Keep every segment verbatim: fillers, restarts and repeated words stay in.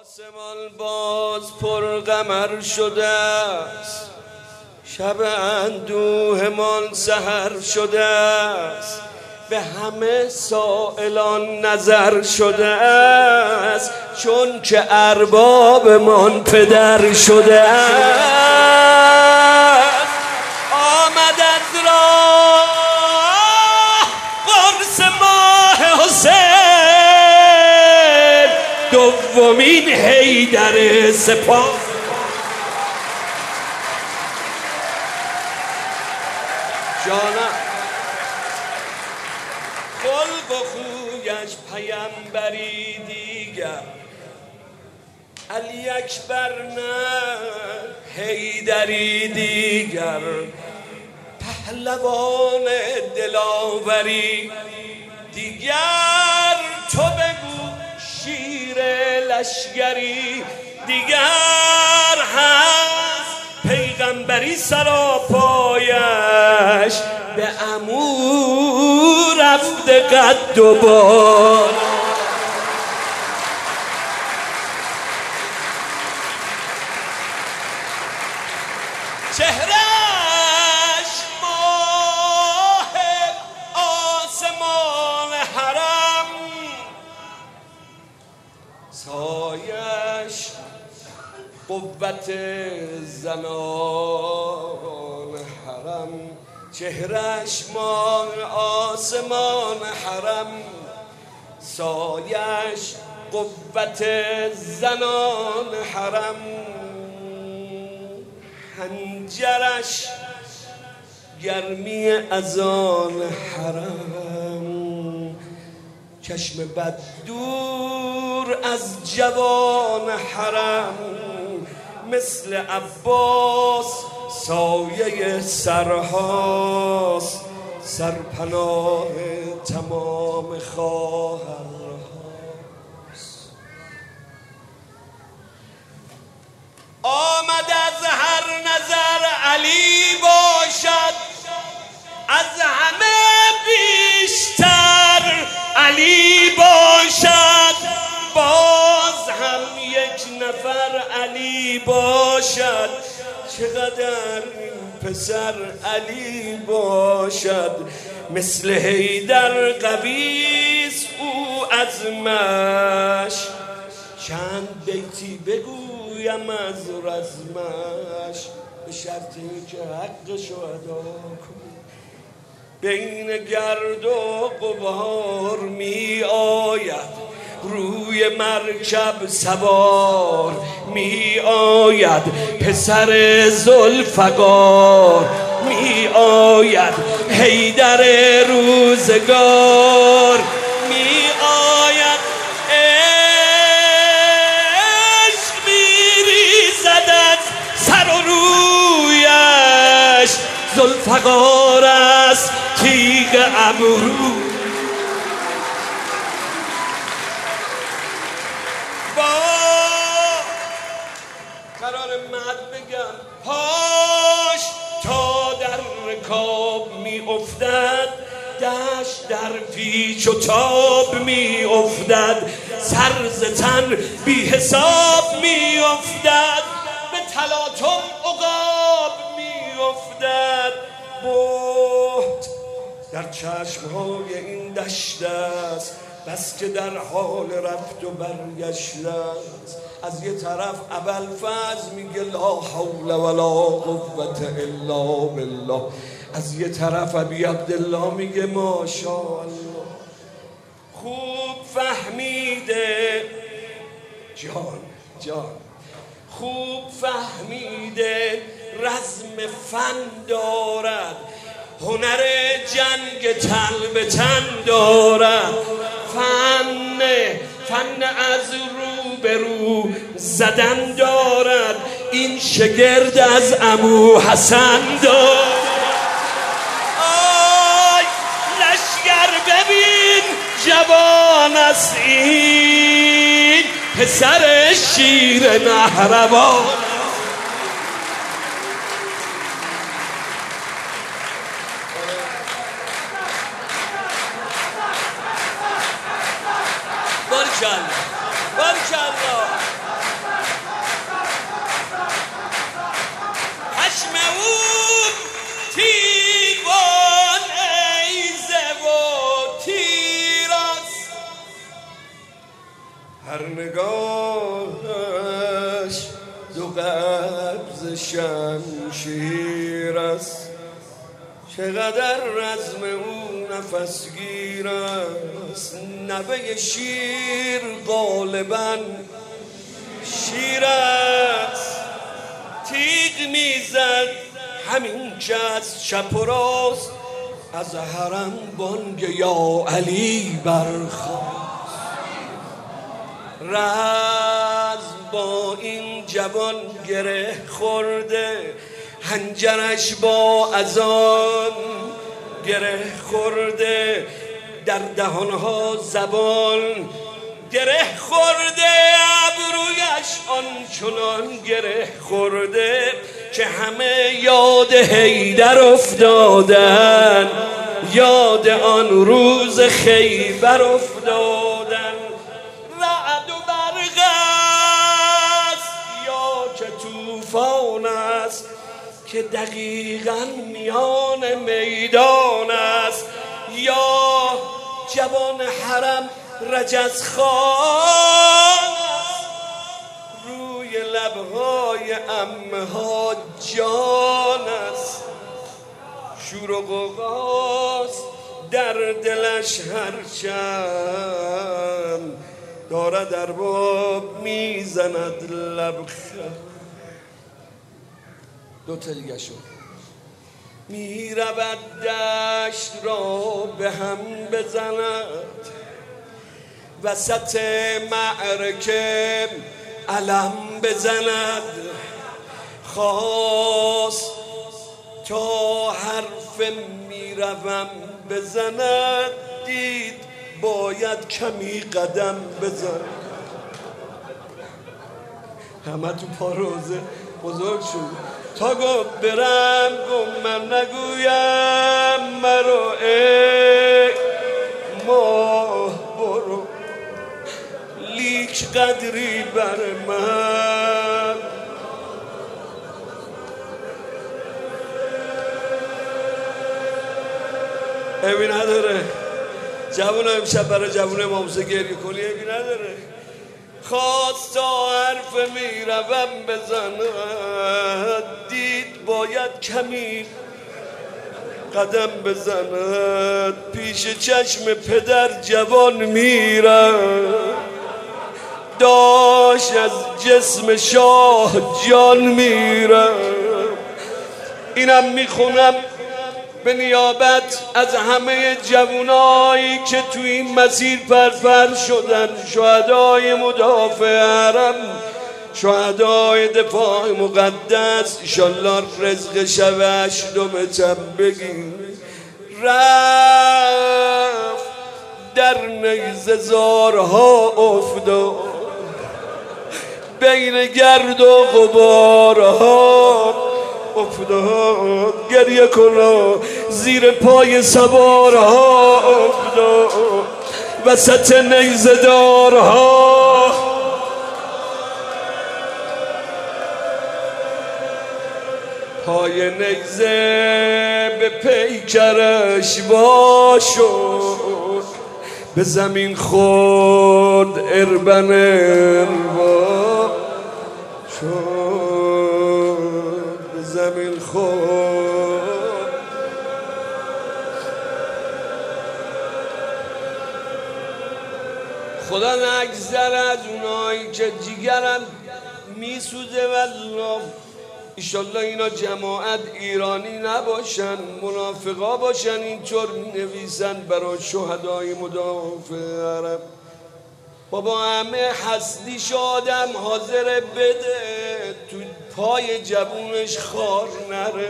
آسمان باز پر قمر شده است، شب اندوهمان سحر شده است، به همه سائلان نظر شده است، چون که اربابمان پدر شده است. آمد از راه قرص ماه حسین، دومین حیدر سپاه. جانم خلق و خویش پیمبری دیگر، علی اکبر نه حیدری دیگر، پهلوان دلاوری دیگر، تو بگو شیر لشگری دیگر، هست پیغمبری سراپایش، به عمو رفته قد و بال. چهرش ماه آسمان حرم، سایش قوت زنان حرم. چهرش ماه آسمان حرم، سایش قوت زنان حرم. حنجرش گرمی اذان حرم، چشم بد دور از جوان حرم. مثل عباس سایه سرهاست، سرپناه تمام خواهرهاست. آمد از هر نظر علی باشد، از همه بیشتر علی باشد، باز هم یک نفر علی باشد. چقدر این پسر علی باشد، مثل حیدر قویس او عزمش. چند بیتی بگویم از رزمش، به شرطی که حقشو ادا کنی. بین گرد و غبار می آید، روی مرکب سوار می آید، پسر ذوالفقار می آید، حیدر روزگار می آید. عشق می ریزد از سر و رویش، ذوالفقار است تیغ ابرو. قرار مد بگم پاش تا در رکاب می افتد، دشت در پیچ و تاب می افتد، سر ز تن بی حساب می افتد، به تلاطم عقاب می افتد. بهت در چشمهای این دشت است، بس که در حال رفت و برگشت است. از یه طرف ابوالفضل میگه لا حول ولا قوة الا بالله، از یه طرف ابی عبدالله میگه ماشاءالله. خوب فهمیده جان جان خوب فهمیده رزم فن دارد، هنر جنگ تن به تن دارد. فن فن از رو به رو زدن دارد، این شگرد از عمو حسن دارد. آی لشگر ببین جوان است این، پسر شیر نهروان. بارکالله بارکالله نگاهش دو قبض شمشیر است، چقدر رزم او نفسگیر است. نوه شیر غالبا شیر است، تیغ میزد همین که از چپ و راست، از حرم بانگ یا علی برخاست. رزم با این جوان گره خورده، حنجرش با اذان گره خورده، در دهانها زبان گره خورده، ابرویش آنچنان گره خورده که همه یاد حیدر افتادن، یاد آن روز خیبر افتادن. رعد و برق است یا که طوفان است، که دقیقاً میان میدان است، یا جوان حرم رجزخوان است، روی لبهای عمه ها جان است. شور و غوغاست در دلش هرچند دارد ارباب میزند لبخند. دو تا دیگه شد. می رود دشت را به هم بزند، وسط معرکه علم بزند. خواست تا حرف می روم بزند، دید باید کمی قدم بزند. همه تو پا روزه بزرگ شد تا گفت برم گم من نگویم مرو ای ماه برو، لیک قدری بر من. ایبی نداره جوون امشب برای جوون امامزه گریه کنی، ایبی نداره. خواست تا حرف می روم بزند، دید باید کمی قدم بزند. پیش چشم پدر جوان میرم، داشت از جسم شاه جان میرم. اینم میخونم به نیابت از همه جوانایی که تو این مسیر پرپر شدن، شهدای مدافع حرم، شهدای دفاع مقدس. ایشالله رزق شب هشتمتم بگیر. رفت در نیزه زارها افتاد، بین گرد و غبارها افتاد. گریه کنا زیر پای سوارها افتاد، وسط نیزه دارها. پای نیزه به پیکرش وا شد، به زمین خورد اربن اربا شد، به زمین خورد. خدا نگذره از اونایی که جیگرم میسوزه. والله ایشالله اینا جماعت ایرانی نباشن، منافقا باشن، اینطور نویسن برای شهدای مدافع حرم. بابا همه هستیش آدم حاضر بده تو پای جوونش خار نره.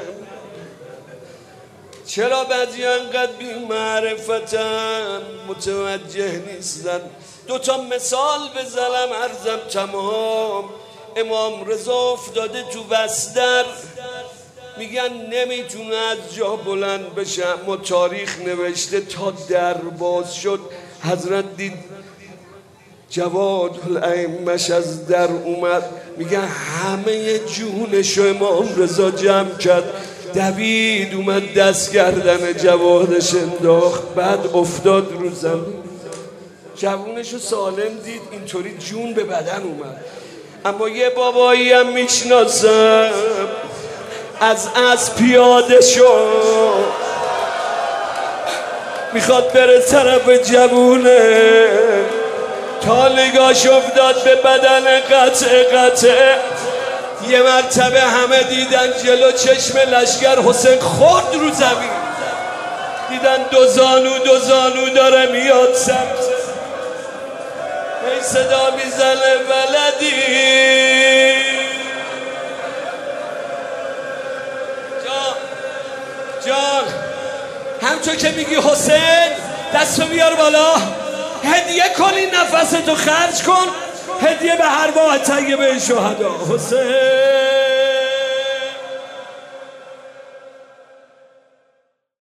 چرا بعضی انقدر بی معرفتن، متوجه نیستن. دوتا مثال بزنم عرضم تمام. امام رضا افتاده تو بستر، میگن نمیتونه از جا بلند بشه، اما تاریخ نوشته تا در باز شد حضرت دید جواد الائمش از در اومد. میگن همه جونشو امام رضا جمع کرد، دوید اومد دست گردن جوادش انداخت، بعد افتاد رو زمین. جوونشو سالم دید، اینطوری جون به بدن اومد. اما یه بابایی هم میشناسم از از پیاده شد، میخواد بره طرف جوونه، تا نگاش افتاد به بدن قطع قطع. یه مرتبه همه دیدن جلو چشم لشگر حسین خورد رو زمین، دیدن دو زانو دو زانو داره میاد سمت، هی صدا میزنه ولدی. جان جان همچون که میگی حسین دستو بیار بالا، هدیه کن، این نفستو خرج کن، هدیه به ارواح طیبه شهدا. حسین